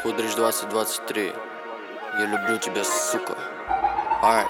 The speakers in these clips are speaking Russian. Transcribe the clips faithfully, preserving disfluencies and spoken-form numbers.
Худрич двадцать двадцать три. Я люблю тебя, сука. Ай.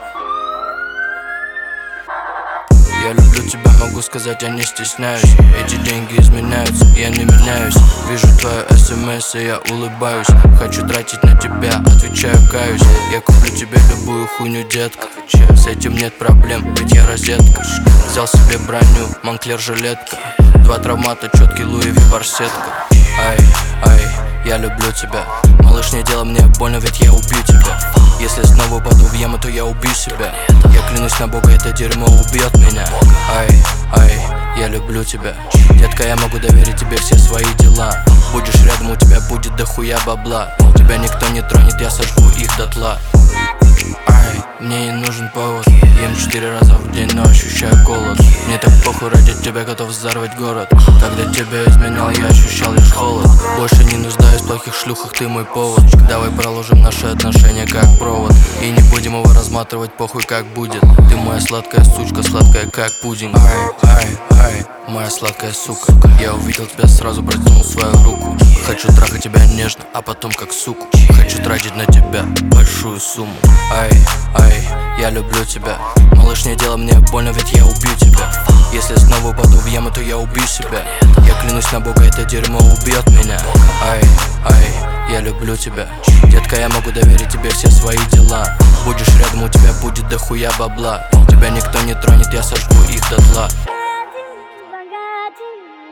Я люблю тебя, могу сказать, я не стесняюсь. Эти деньги изменяются, я не меняюсь. Вижу твое смс, и я улыбаюсь. Хочу тратить на тебя, отвечаю, каюсь. Я куплю тебе любую хуйню, детка. С этим нет проблем, ведь я розетка. Взял себе броню, Монклер жилетка. Два травмата, четкий Луи Ви барсетка. Ай, ай, я люблю тебя. Малыш, не делай мне больно, ведь я убью тебя. Если снова упаду в яму, то я убью себя. Я клянусь на Бога, это дерьмо убьет меня. Ай, ай, я люблю тебя. Детка, я могу доверить тебе все свои дела. Будешь рядом, у тебя будет дохуя бабла. Тебя никто не тронет, я сожгу их дотла. Ай, мне не нужен повод. Ем четыре раза в день, но ощущаю голод. Мне так похуй, ради тебя готов взорвать город. Когда тебя изменял, я ощущал лишь холод. Больше не нуждаюсь в плохих шлюхах, ты мой повод. Давай проложим наши отношения как провод. И не будем его разматывать, похуй как будет. Ты моя сладкая сучка, сладкая как пудинг. Ай, ай, ай, моя сладкая сука. Я увидел тебя, сразу протянул свою руку. Хочу трахать тебя нежно, а потом как суку. Хочу тратить на тебя большую сумму. Ай, ай, я люблю тебя. Малыш, не делай мне больно, ведь я убью тебя. Если снова упаду в яму, то я убью себя. Я клянусь на Бога, это дерьмо убьет меня. Ай, ай, я люблю тебя. Детка, я могу доверить тебе все свои дела. Будешь рядом, у тебя будет дохуя бабла. Тебя никто не тронет, я сожгу их дотла.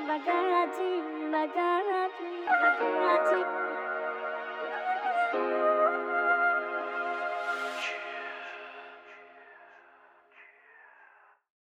Bugatti, Bugatti, Bugatti, Bugatti.